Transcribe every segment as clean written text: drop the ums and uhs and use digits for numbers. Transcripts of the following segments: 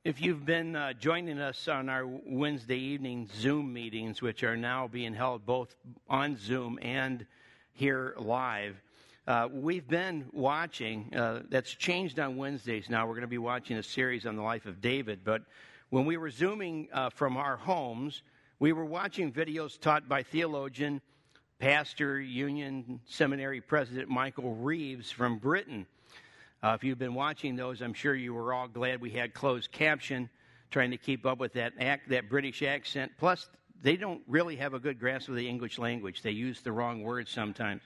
If you've been joining us on our Wednesday evening Zoom meetings, which are now being held both on Zoom and here live, we've been watching, that's changed on Wednesdays now. We're going to be watching a series on the life of David. But when we were Zooming from our homes, we were watching videos taught by theologian, pastor, Union Seminary President Michael Reeves from Britain. If you've been watching those, I'm sure you were all glad we had closed caption, trying to keep up with that British accent. Plus, they don't really have a good grasp of the English language. They use the wrong words sometimes.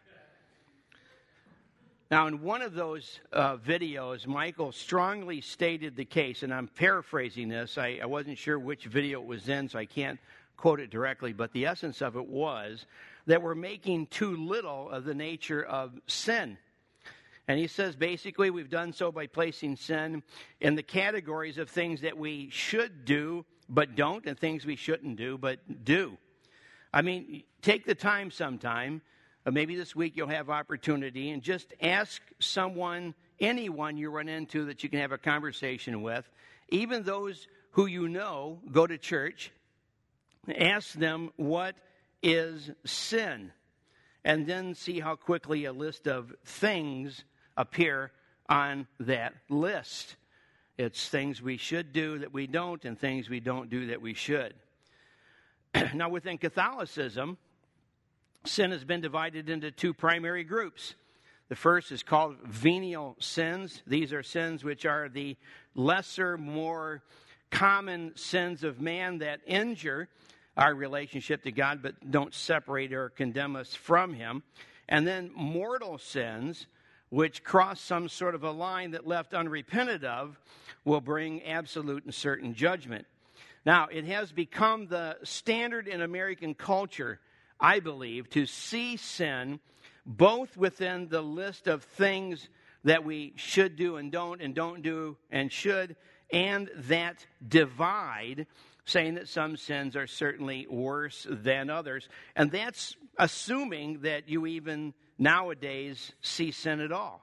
Now, in one of those videos, Michael strongly stated the case, and I'm paraphrasing this. I wasn't sure which video it was in, so I can't quote it directly, but the essence of it was that we're making too little of the nature of sin. And he says, basically, we've done so by placing sin in the categories of things that we should do but don't, and things we shouldn't do but do. I mean, take the time sometime, maybe this week you'll have opportunity, and just ask someone, anyone you run into that you can have a conversation with, even those who you know go to church, ask them, what is sin? And then see how quickly a list of things appear on that list. It's things we should do that we don't, and things we don't do that we should. Now, within Catholicism, sin has been divided into two primary groups. The first is called venial sins. These are sins which are the lesser, more common sins of man that injure our relationship to God, but don't separate or condemn us from Him. And then mortal sins, which cross some sort of a line that left unrepented of, will bring absolute and certain judgment. Now, it has become the standard in American culture, I believe, to see sin both within the list of things that we should do and don't do and should, and that divide, saying that some sins are certainly worse than others. And that's assuming that you even nowadays see sin at all.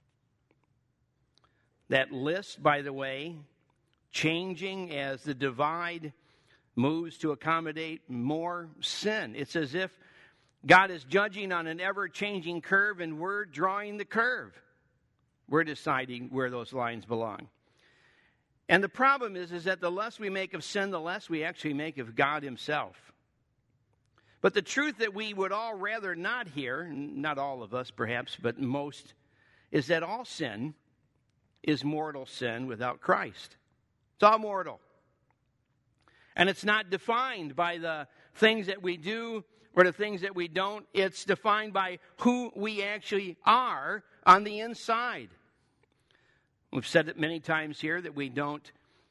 That list, by the way, changing as the divide moves to accommodate more sin. It's as if God is judging on an ever-changing curve, and we're drawing the curve. We're deciding where those lines belong. And the problem is that the less we make of sin, the less we actually make of God Himself. But the truth that we would all rather not hear, not all of us perhaps, but most, is that all sin is mortal sin without Christ. It's all mortal. And it's not defined by the things that we do or the things that we don't. It's defined by who we actually are on the inside. We've said it many times here that we don't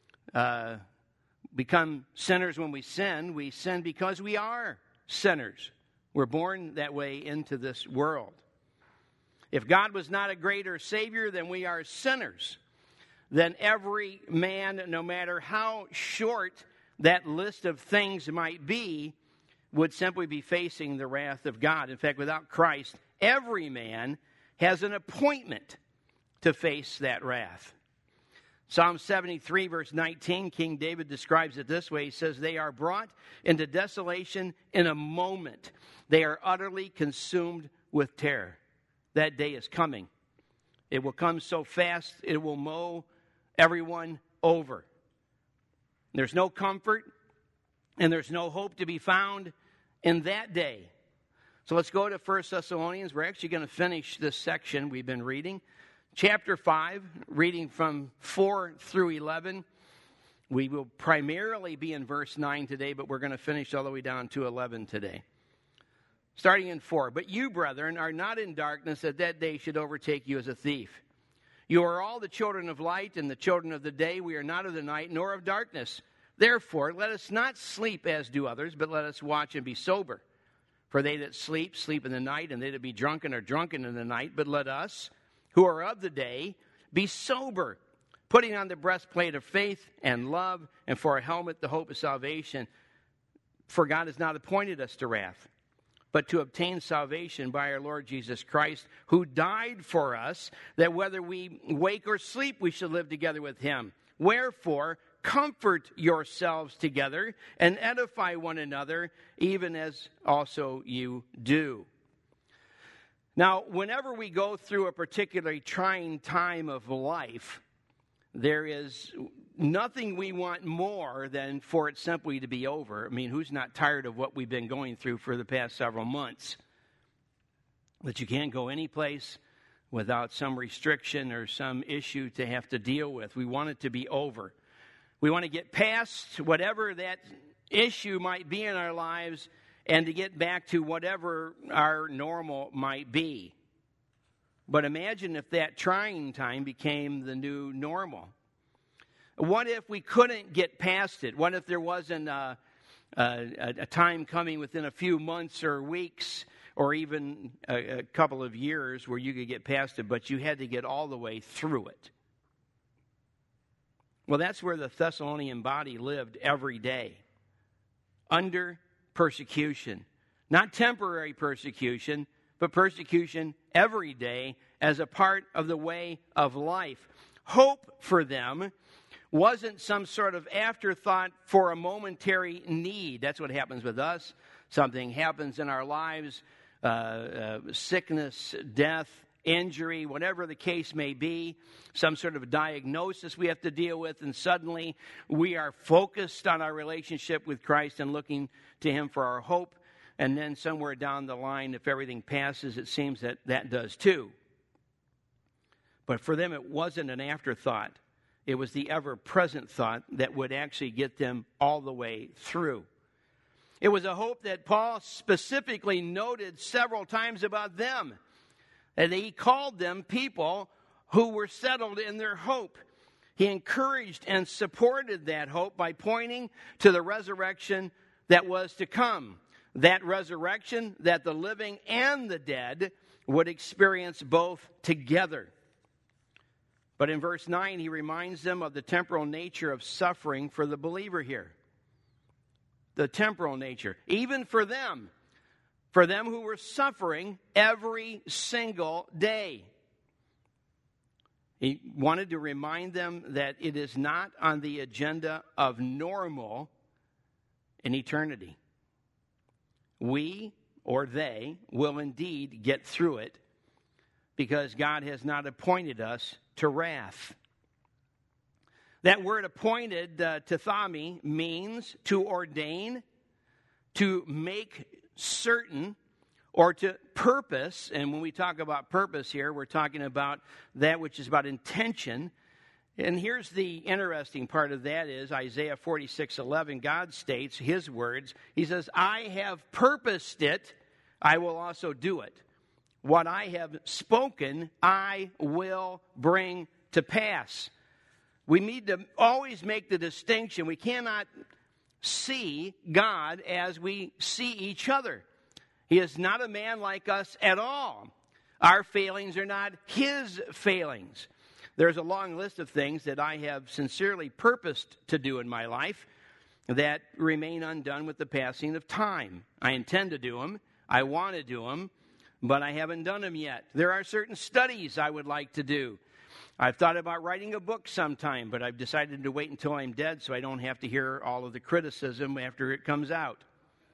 become sinners when we sin. We sin because we are sinners. We're born that way into this world. If God was not a greater Savior than we are sinners, then every man, no matter how short that list of things might be, would simply be facing the wrath of God. In fact, without Christ, every man has an appointment to face that wrath. Psalm 73, verse 19, King David describes it this way. He says, they are brought into desolation in a moment. They are utterly consumed with terror. That day is coming. It will come so fast, it will mow everyone over. There's no comfort, and there's no hope to be found in that day. So let's go to 1 Thessalonians. We're actually going to finish this section we've been reading. Chapter 5, reading from 4 through 11. We will primarily be in verse 9 today, but we're going to finish all the way down to 11 today. Starting in 4. But you, brethren, are not in darkness, that day should overtake you as a thief. You are all the children of light and the children of the day. We are not of the night, nor of darkness. Therefore, let us not sleep as do others, but let us watch and be sober. For they that sleep, sleep in the night, and they that be drunken are drunken in the night. But let us, who are of the day, be sober, putting on the breastplate of faith and love, and for a helmet the hope of salvation. For God has not appointed us to wrath, but to obtain salvation by our Lord Jesus Christ, who died for us, that whether we wake or sleep, we should live together with Him. Wherefore, comfort yourselves together and edify one another, even as also you do. Now, whenever we go through a particularly trying time of life, there is nothing we want more than for it simply to be over. I mean, who's not tired of what we've been going through for the past several months? That you can't go any place without some restriction or some issue to have to deal with. We want it to be over. We want to get past whatever that issue might be in our lives and to get back to whatever our normal might be. But imagine if that trying time became the new normal. What if we couldn't get past it? What if there wasn't a time coming within a few months or weeks or even a couple of years where you could get past it, but you had to get all the way through it? Well, that's where the Thessalonian body lived every day, under persecution. Not temporary persecution, but persecution every day as a part of the way of life. Hope for them wasn't some sort of afterthought for a momentary need. That's what happens with us. Something happens in our lives, sickness, death, injury, whatever the case may be, some sort of diagnosis we have to deal with, and suddenly we are focused on our relationship with Christ and looking to Him for our hope. And then somewhere down the line, if everything passes, it seems that that does too. But for them, it wasn't an afterthought. It was the ever-present thought that would actually get them all the way through. It was a hope that Paul specifically noted several times about them. And he called them people who were settled in their hope. He encouraged and supported that hope by pointing to the resurrection that was to come. That resurrection that the living and the dead would experience both together. But in verse 9, he reminds them of the temporal nature of suffering for the believer here. The temporal nature. Even for them who were suffering every single day. He wanted to remind them that it is not on the agenda of normal in eternity. We, or they, will indeed get through it because God has not appointed us to wrath. That word appointed, tethami, means to ordain, to make certain, or to purpose. And when we talk about purpose here, we're talking about that which is about intention. And here's the interesting part of that is Isaiah 46:11. God states His words. He says, I have purposed it, I will also do it. What I have spoken, I will bring to pass. We need to always make the distinction. We cannot see God as we see each other. He is not a man like us at all. Our failings are not His failings. There's a long list of things that I have sincerely purposed to do in my life that remain undone with the passing of time. I intend to do them. I want to do them, but I haven't done them yet. There are certain studies I would like to do. I've thought about writing a book sometime, but I've decided to wait until I'm dead so I don't have to hear all of the criticism after it comes out.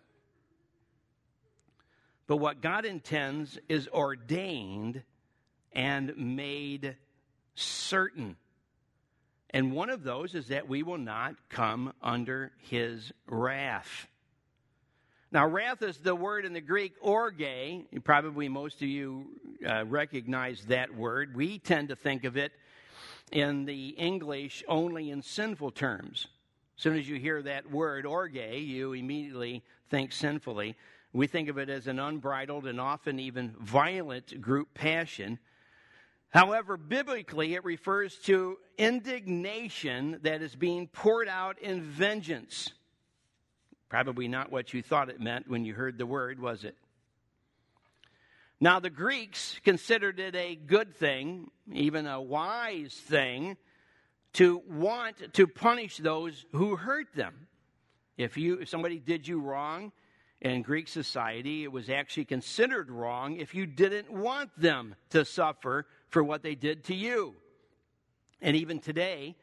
But what God intends is ordained and made certain. And one of those is that we will not come under His wrath. Now, wrath is the word in the Greek orge. Probably most of you recognize that word. We tend to think of it in the English only in sinful terms. As soon as you hear that word orge, you immediately think sinfully. We think of it as an unbridled and often even violent group passion. However, biblically, it refers to indignation that is being poured out in vengeance. Probably not what you thought it meant when you heard the word, was it? Now, the Greeks considered it a good thing, even a wise thing, to want to punish those who hurt them. If somebody did you wrong in Greek society, it was actually considered wrong if you didn't want them to suffer for what they did to you. And even today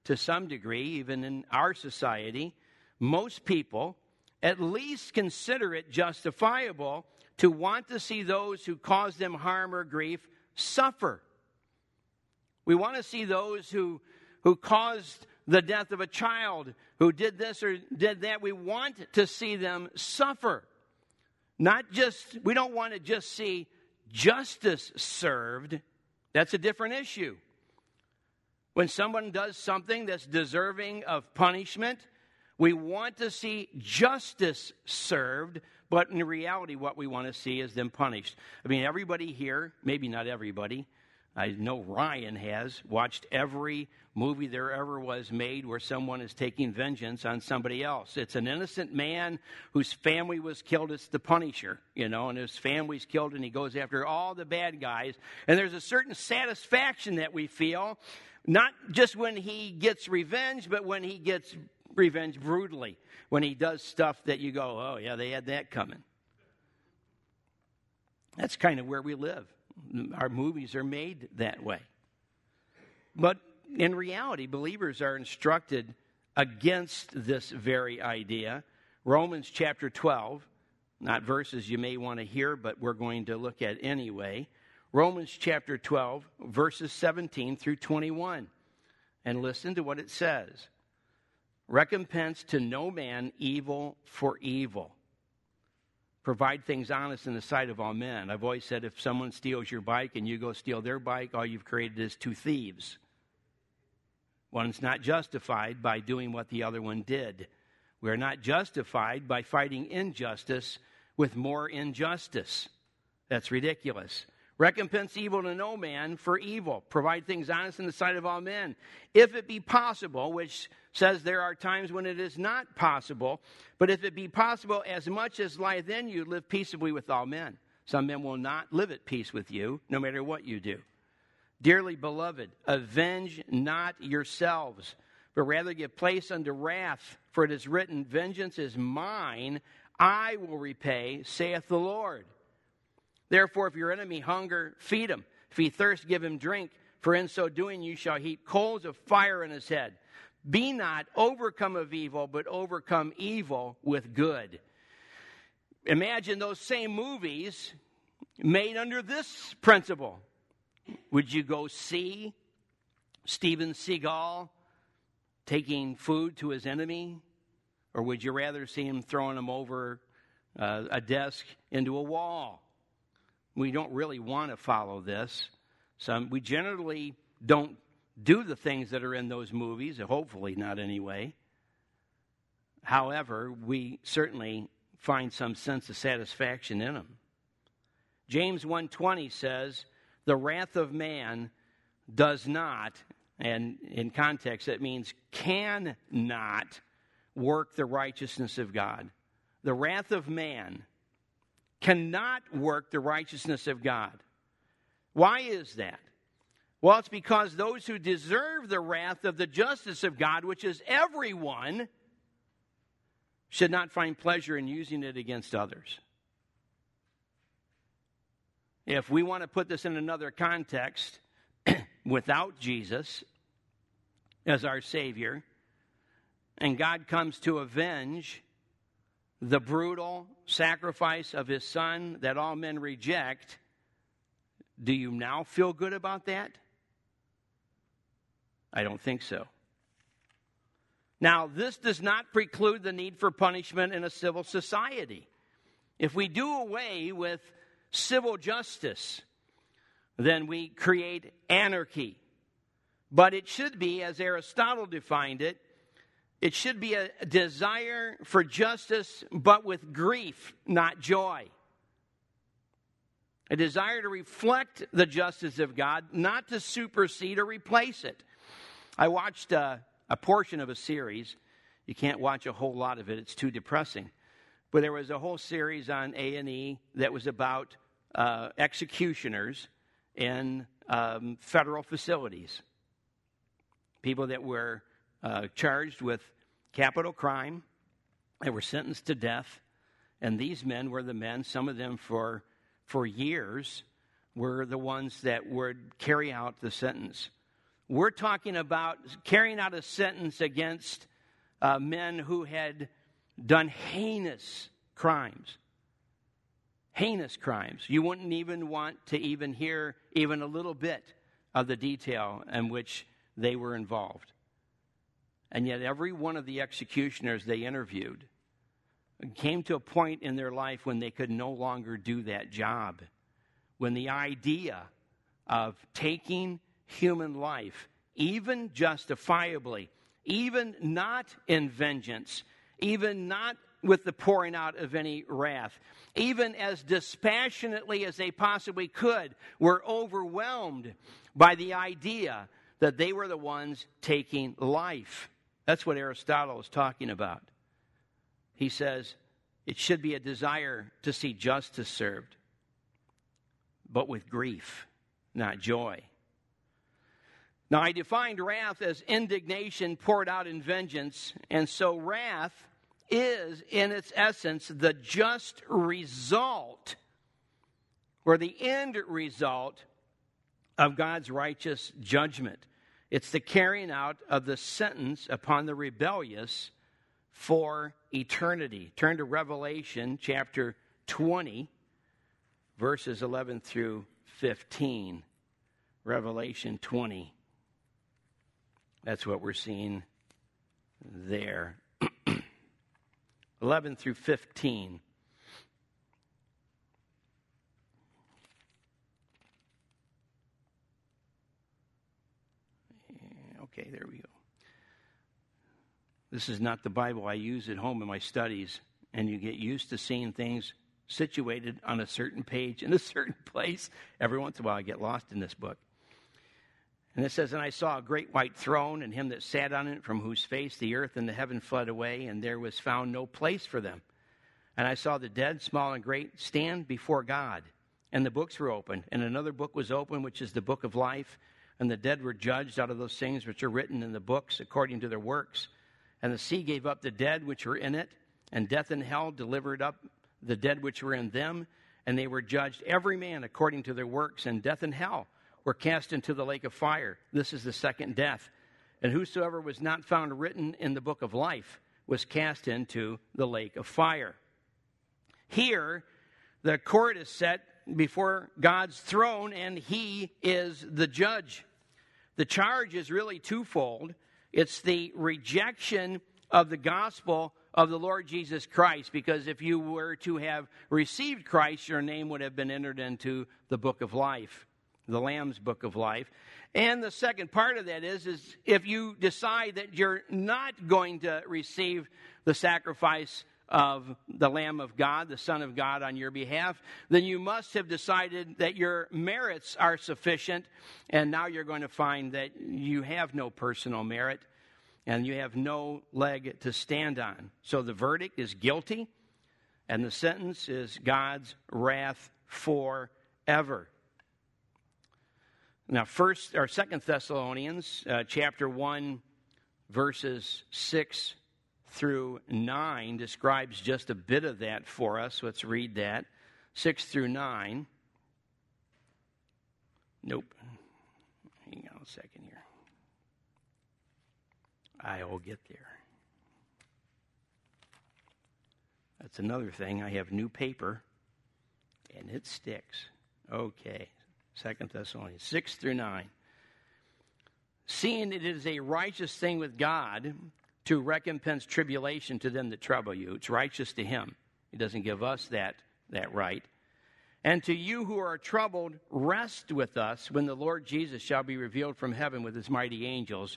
to some degree, even in our society, most people at least consider it justifiable to want to see those who cause them harm or grief suffer. We want to see those who caused the death of a child, who did this or did that. We want to see them suffer. We don't want to just see justice served. That's a different issue. When someone does something that's deserving of punishment, we want to see justice served, but in reality, what we want to see is them punished. I mean, everybody here, maybe not everybody, I know Ryan has watched every movie there ever was made where someone is taking vengeance on somebody else. It's an innocent man whose family was killed. It's the Punisher, and his family's killed, and he goes after all the bad guys. And there's a certain satisfaction that we feel, not just when he gets revenge, but when he gets revenge brutally, when he does stuff that you go, oh, yeah, they had that coming. That's kind of where we live. Our movies are made that way. But in reality, believers are instructed against this very idea. Romans chapter 12, not verses you may want to hear, but we're going to look at anyway. Romans chapter 12, verses 17 through 21. And listen to what it says. Recompense to no man evil for evil. Provide things honest in the sight of all men. I've always said if someone steals your bike and you go steal their bike, all you've created is two thieves. One's not justified by doing what the other one did. We are not justified by fighting injustice with more injustice. That's ridiculous. Recompense evil to no man for evil. Provide things honest in the sight of all men. If it be possible, which says there are times when it is not possible, but if it be possible, as much as lieth in you, live peaceably with all men. Some men will not live at peace with you, no matter what you do. Dearly beloved, avenge not yourselves, but rather give place unto wrath, for it is written, vengeance is mine, I will repay, saith the Lord. Therefore, if your enemy hunger, feed him. If he thirst, give him drink. For in so doing, you shall heap coals of fire in his head. Be not overcome of evil, but overcome evil with good. Imagine those same movies made under this principle. Would you go see Steven Seagal taking food to his enemy? Or would you rather see him throwing him over a desk into a wall? We don't really want to follow this. We generally don't do the things that are in those movies, hopefully not anyway. However, we certainly find some sense of satisfaction in them. James 1:20 says, the wrath of man does not, and in context that means cannot, work the righteousness of God. The wrath of man cannot work the righteousness of God. Why is that? Well, it's because those who deserve the wrath of the justice of God, which is everyone, should not find pleasure in using it against others. If we want to put this in another context, without Jesus as our Savior, and God comes to avenge the brutal sacrifice of his Son that all men reject, do you now feel good about that? I don't think so. Now, this does not preclude the need for punishment in a civil society. If we do away with civil justice, then we create anarchy. But it should be, as Aristotle defined it, it should be a desire for justice, but with grief, not joy. A desire to reflect the justice of God, not to supersede or replace it. I watched a portion of a series. You can't watch a whole lot of it. It's too depressing. But there was a whole series on A&E that was about executioners in federal facilities. People that were charged with capital crime. They were sentenced to death. And these men were the men, some of them for years, were the ones that would carry out the sentence. We're talking about carrying out a sentence against men who had done heinous crimes. Heinous crimes. You wouldn't even want to even hear even a little bit of the detail in which they were involved. And yet every one of the executioners they interviewed came to a point in their life when they could no longer do that job. When the idea of taking human life, even justifiably, even not in vengeance, even not with the pouring out of any wrath, even as dispassionately as they possibly could, were overwhelmed by the idea that they were the ones taking life. That's what Aristotle is talking about. He says it should be a desire to see justice served, but with grief, not joy. Now, I defined wrath as indignation poured out in vengeance, and so wrath is, in its essence, the just result or the end result of God's righteous judgment. It's the carrying out of the sentence upon the rebellious for eternity. Turn to Revelation chapter 20, verses 11 through 15. Revelation 20. That's what we're seeing there. 11 through 15. Okay, there we go. This is not the Bible I use at home in my studies, and you get used to seeing things situated on a certain page in a certain place. Every once in a while I get lost in this book. And it says, "And I saw a great white throne, and him that sat on it, from whose face the earth and the heaven fled away, and there was found no place for them. And I saw the dead, small and great, stand before God. And the books were opened, and another book was opened, which is the book of life. And the dead were judged out of those things which are written in the books according to their works. And the sea gave up the dead which were in it, and death and hell delivered up the dead which were in them. And they were judged every man according to their works, and death and hell were cast into the lake of fire. This is the second death. And whosoever was not found written in the book of life was cast into the lake of fire." Here, the court is set before God's throne, and he is the judge. The charge is really twofold. It's the rejection of the gospel of the Lord Jesus Christ, because if you were to have received Christ, your name would have been entered into the book of life, the Lamb's book of life. And the second part of that is if you decide that you're not going to receive the sacrifice of the Lamb of God, the Son of God on your behalf, then you must have decided that your merits are sufficient, and now you're going to find that you have no personal merit and you have no leg to stand on. So the verdict is guilty, and the sentence is God's wrath forever. Now, 2 Thessalonians chapter 1, verses 6 through 9 describes just a bit of that for us. Let's read that. 6 through 9. Nope. Hang on a second here. I will get there. That's another thing. I have new paper, and it sticks. Okay. 2 Thessalonians 6 through 9. "Seeing it is a righteous thing with God to recompense tribulation to them that trouble you." It's righteous to him. He doesn't give us that right. "And to you who are troubled, rest with us when the Lord Jesus shall be revealed from heaven with his mighty angels."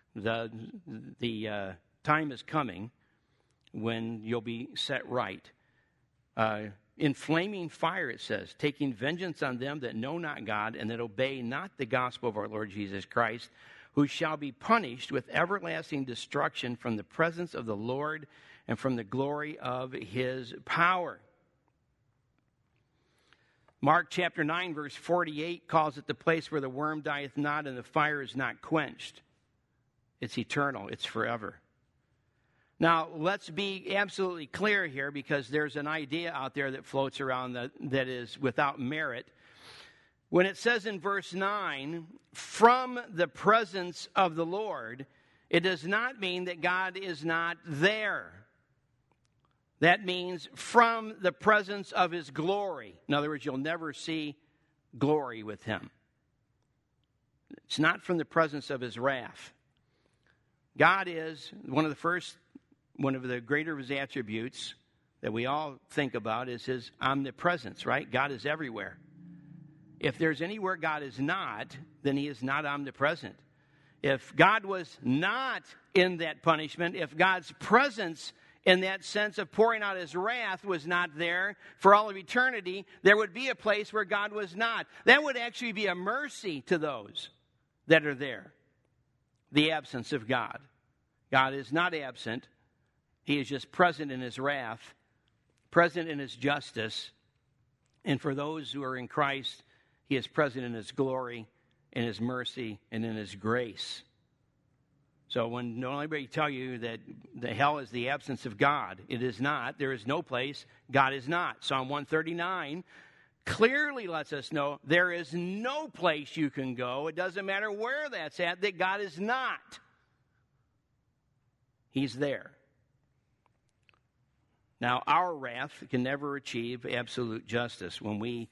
The time is coming when you'll be set right. "In flaming fire," it says, "taking vengeance on them that know not God and that obey not the gospel of our Lord Jesus Christ, who shall be punished with everlasting destruction from the presence of the Lord and from the glory of his power." Mark chapter 9, verse 48 calls it the place where the worm dieth not and the fire is not quenched. It's eternal. It's forever. Now, let's be absolutely clear here, because there's an idea out there that floats around that is without merit. When it says in verse 9, from the presence of the Lord, it does not mean that God is not there. That means from the presence of his glory. In other words, you'll never see glory with him. It's not from the presence of his wrath. God is one of the greater of his attributes that we all think about is his omnipresence, right? God is everywhere. If there's anywhere God is not, then he is not omnipresent. If God was not in that punishment, if God's presence in that sense of pouring out his wrath was not there for all of eternity, there would be a place where God was not. That would actually be a mercy to those that are there. The absence of God. God is not absent. He is just present in his wrath, present in his justice. And for those who are in Christ, he is present in his glory, in his mercy, and in his grace. So when don't anybody tell you that the hell is the absence of God, it is not. There is no place God is not. Psalm 139 clearly lets us know there is no place you can go. It doesn't matter where that's at, that God is not. He's there. Now, our wrath can never achieve absolute justice. When we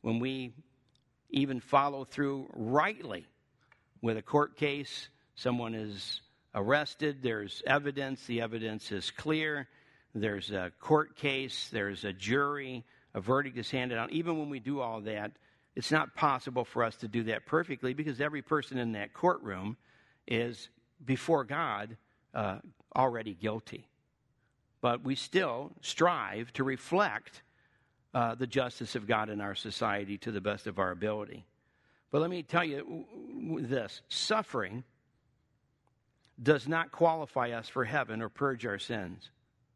even follow through rightly with a court case, someone is arrested, there's evidence, the evidence is clear, there's a court case, there's a jury, a verdict is handed out. Even when we do all that, it's not possible for us to do that perfectly because every person in that courtroom is, before God, already guilty. But we still strive to reflect the justice of God in our society to the best of our ability. But let me tell you this. Suffering does not qualify us for heaven or purge our sins.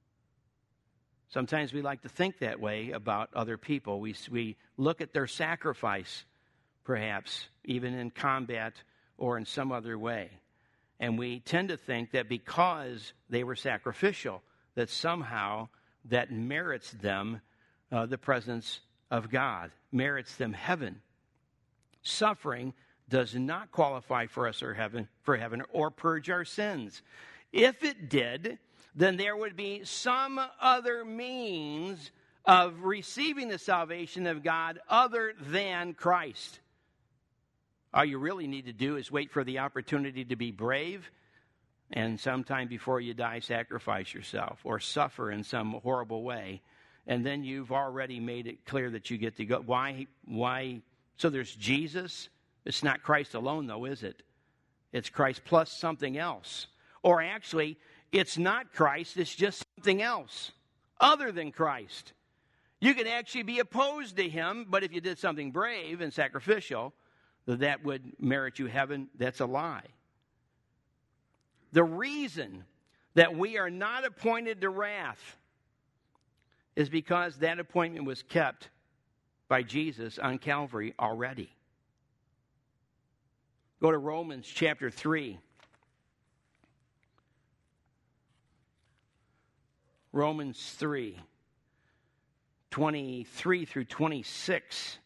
Sometimes we like to think that way about other people. We look at their sacrifice, perhaps, even in combat or in some other way. And we tend to think that because they were sacrificial, that somehow that merits them the presence of God, merits them heaven. Suffering does not qualify for us for heaven or purge our sins. If it did, then there would be some other means of receiving the salvation of God other than Christ. All you really need to do is wait for the opportunity to be brave, and sometime before you die, sacrifice yourself or suffer in some horrible way. And then you've already made it clear that you get to go. Why? So there's Jesus. It's not Christ alone, though, is it? It's Christ plus something else. Or actually, it's not Christ. It's just something else other than Christ. You could actually be opposed to him, but if you did something brave and sacrificial, that would merit you heaven. That's a lie. The reason that we are not appointed to wrath is because that appointment was kept by Jesus on Calvary already. Go to Romans chapter 3. Romans 3, 23 through 26.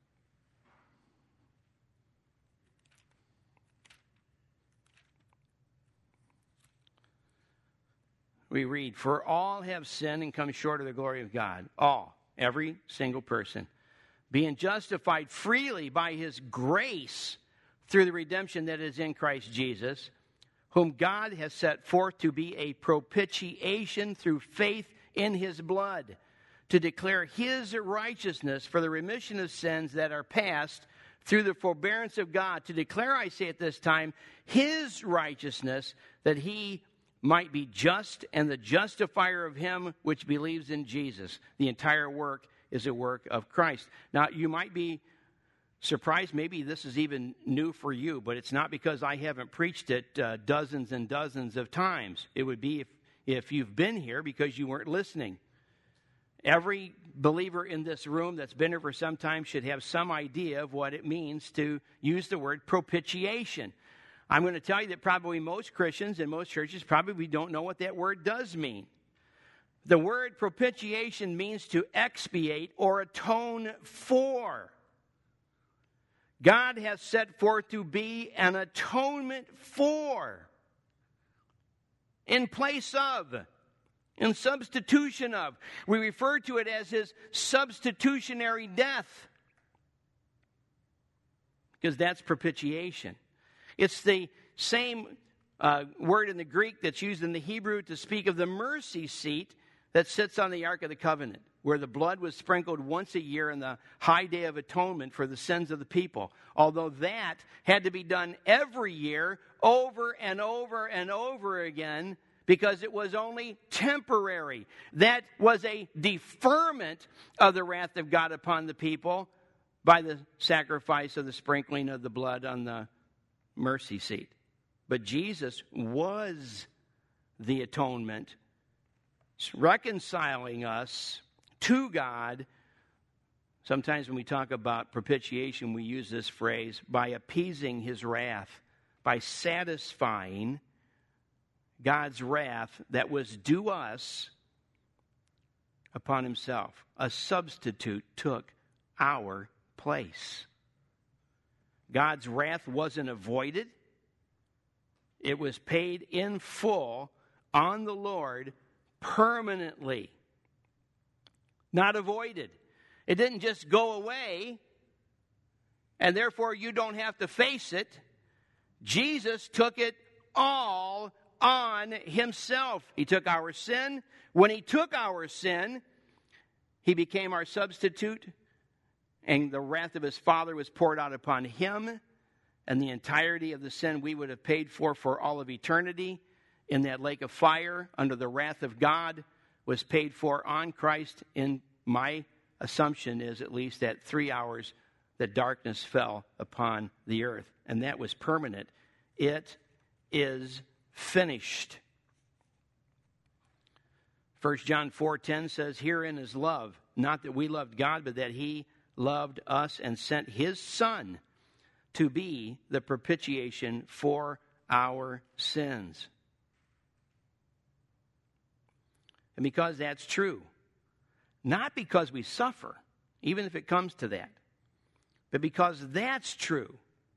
We read, "For all have sinned and come short of the glory of God." All, every single person. "Being justified freely by his grace through the redemption that is in Christ Jesus, whom God has set forth to be a propitiation through faith in his blood, to declare his righteousness for the remission of sins that are past through the forbearance of God, to declare, I say at this time, his righteousness, that he might be just and the justifier of him which believes in Jesus." The entire work is a work of Christ. Now, you might be surprised, maybe this is even new for you, but it's not because I haven't preached it dozens and dozens of times. It would be if you've been here because you weren't listening. Every believer in this room that's been here for some time should have some idea of what it means to use the word propitiation. I'm going to tell you that probably most Christians and most churches probably don't know what that word does mean. The word propitiation means to expiate or atone for. God has set forth to be an atonement for, in place of, in substitution of. We refer to it as his substitutionary death, because that's propitiation. It's the same word in the Greek that's used in the Hebrew to speak of the mercy seat that sits on the Ark of the Covenant, where the blood was sprinkled once a year in the high day of atonement for the sins of the people. Although that had to be done every year, over and over and over again, because it was only temporary. That was a deferment of the wrath of God upon the people by the sacrifice of the sprinkling of the blood on the mercy seat. But Jesus was the atonement, reconciling us to God. Sometimes when we talk about propitiation, we use this phrase, by appeasing his wrath, by satisfying God's wrath that was due us upon himself. A substitute took our place. God's wrath wasn't avoided. It was paid in full on the Lord permanently. Not avoided. It didn't just go away, and therefore you don't have to face it. Jesus took it all on himself. He took our sin. When he took our sin, he became our substitute, and the wrath of his Father was poured out upon him, and the entirety of the sin we would have paid for all of eternity in that lake of fire under the wrath of God was paid for on Christ. In my assumption is at least at 3 hours that darkness fell upon the earth, and that was permanent. It is finished. 1 John 4:10 says, "Herein is love, not that we loved God, but that he loved us and sent his Son to be the propitiation for our sins." And because that's true, not because we suffer, even if it comes to that, but because that's true,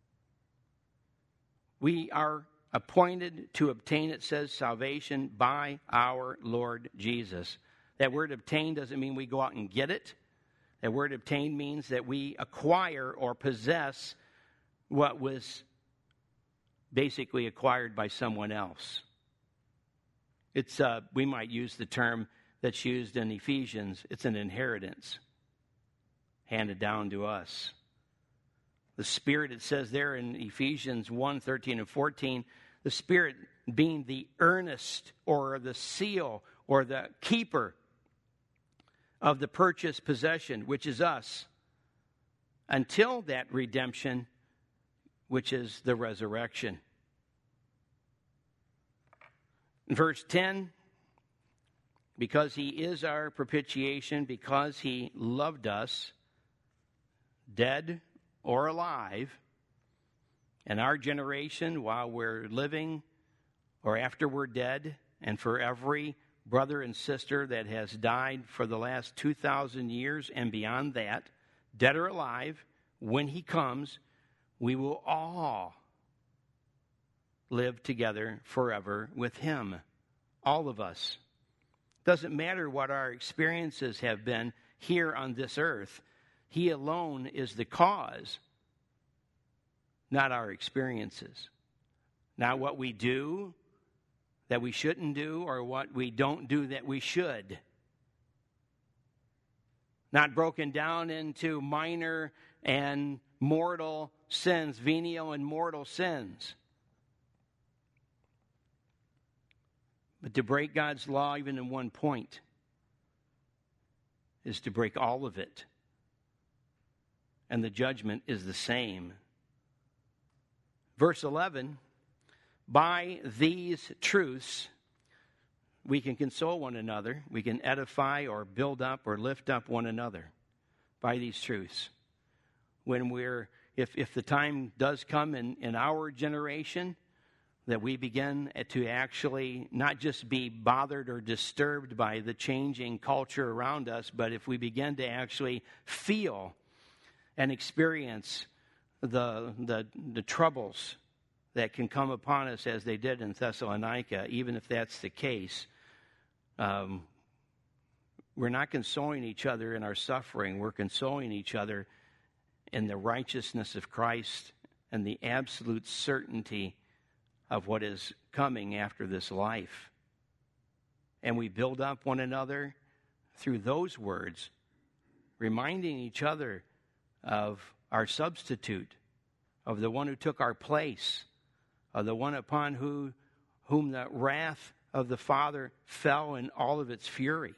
we are appointed to obtain, it says, salvation by our Lord Jesus. That word obtain doesn't mean we go out and get it. That word obtain means that we acquire or possess what was basically acquired by someone else. It's we might use the term that's used in Ephesians. It's an inheritance handed down to us. The Spirit, it says there in Ephesians 1:13 and 14, the Spirit being the earnest or the seal or the keeper of the purchased possession, which is us, until that redemption, which is the resurrection. In verse 10, because he is our propitiation, because he loved us, dead or alive, and our generation while we're living or after we're dead, and for every brother and sister that has died for the last 2,000 years and beyond that, dead or alive, when he comes, we will all live together forever with him. All of us. Doesn't matter what our experiences have been here on this earth. He alone is the cause, not our experiences. Not what we do that we shouldn't do, or what we don't do that we should. Not broken down into minor and mortal sins, venial and mortal sins. But to break God's law, even in one point, is to break all of it. And the judgment is the same. Verse 11, by these truths, we can console one another. We can edify or build up or lift up one another by these truths. When if the time does come in our generation that we begin to actually not just be bothered or disturbed by the changing culture around us, but if we begin to actually feel and experience the troubles that can come upon us as they did in Thessalonica, even if that's the case, we're not consoling each other in our suffering. We're consoling each other in the righteousness of Christ and the absolute certainty of what is coming after this life. And we build up one another through those words, reminding each other of our substitute, of the one who took our place, of the one upon whom the wrath of the Father fell in all of its fury.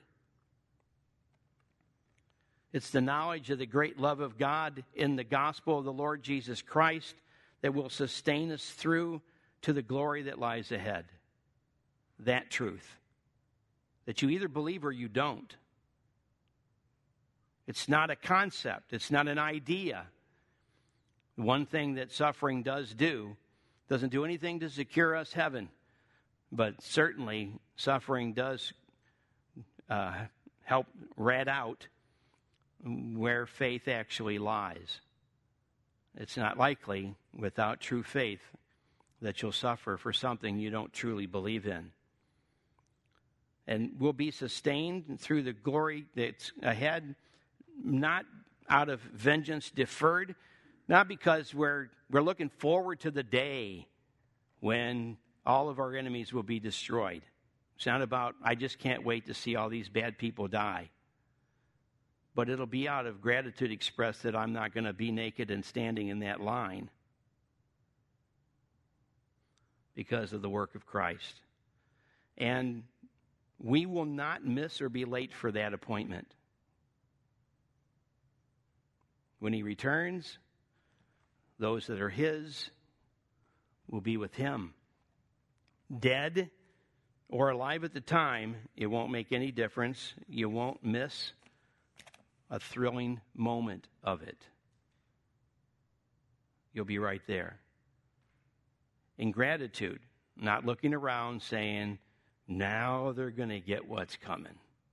It's the knowledge of the great love of God in the gospel of the Lord Jesus Christ that will sustain us through to the glory that lies ahead. That truth, that you either believe or you don't. It's not a concept. It's not an idea. One thing that suffering doesn't do anything to secure us heaven, but certainly suffering does help rat out where faith actually lies. It's not likely, without true faith, that you'll suffer for something you don't truly believe in. And we'll be sustained through the glory that's ahead, not out of vengeance deferred, not because we're looking forward to the day when all of our enemies will be destroyed. It's not about, I just can't wait to see all these bad people die. But it'll be out of gratitude expressed that I'm not going to be naked and standing in that line because of the work of Christ. And we will not miss or be late for that appointment. When he returns, those that are his will be with him. Dead or alive at the time, it won't make any difference. You won't miss a thrilling moment of it. You'll be right there. In gratitude, not looking around saying, now they're going to get what's coming.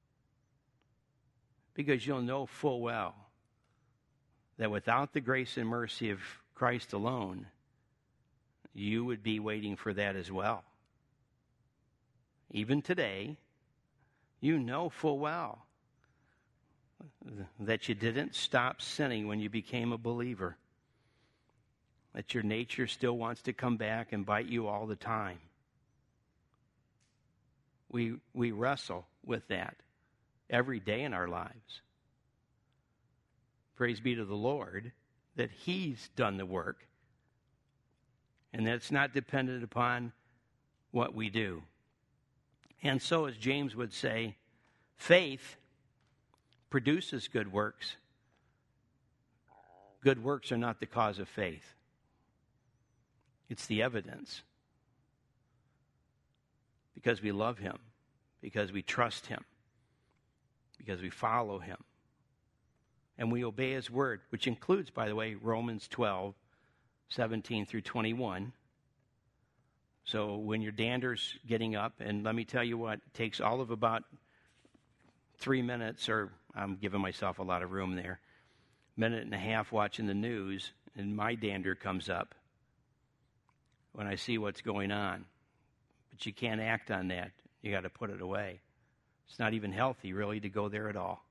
Because you'll know full well that without the grace and mercy of Christ alone, you would be waiting for that as well. Even today, you know full well that you didn't stop sinning when you became a believer, that your nature still wants to come back and bite you all the time. We wrestle with that every day in our lives. Praise be to the Lord that he's done the work and that it's not dependent upon what we do. And so, as James would say, faith produces good works. Good works are not the cause of faith. It's the evidence. Because we love him, because we trust him, because we follow him. And we obey his word, which includes, by the way, Romans 12, 17 through 21. So when your dander's getting up, and let me tell you what, it takes all of about 3 minutes, or I'm giving myself a lot of room there, minute and a half watching the news, and my dander comes up when I see what's going on. But you can't act on that. You got to put it away. It's not even healthy, really, to go there at all.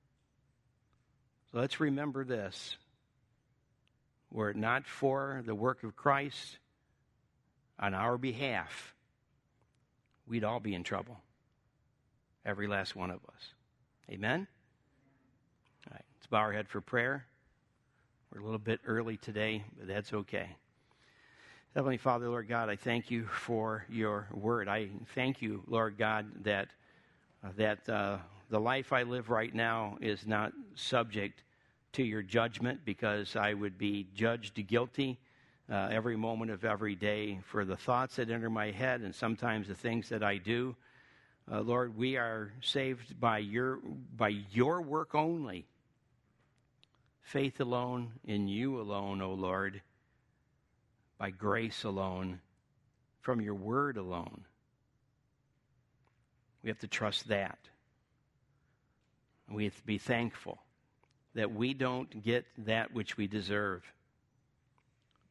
So let's remember this. Were it not for the work of Christ on our behalf, we'd all be in trouble. Every last one of us. Amen? All right, let's bow our head for prayer. We're a little bit early today, but that's okay. Heavenly Father, Lord God, I thank you for your word. I thank you, Lord God, that the life I live right now is not subject to your judgment, because I would be judged guilty every moment of every day for the thoughts that enter my head and sometimes the things that I do. Lord, we are saved by your work only. Faith alone, in you alone, O Lord. By grace alone, from your word alone. We have to trust that. We have to be thankful that we don't get that which we deserve.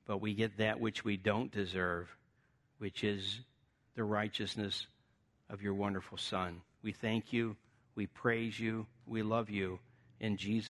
but we get that which we don't deserve, which is the righteousness of your wonderful Son. We thank you, we praise you, we love you. In Jesus'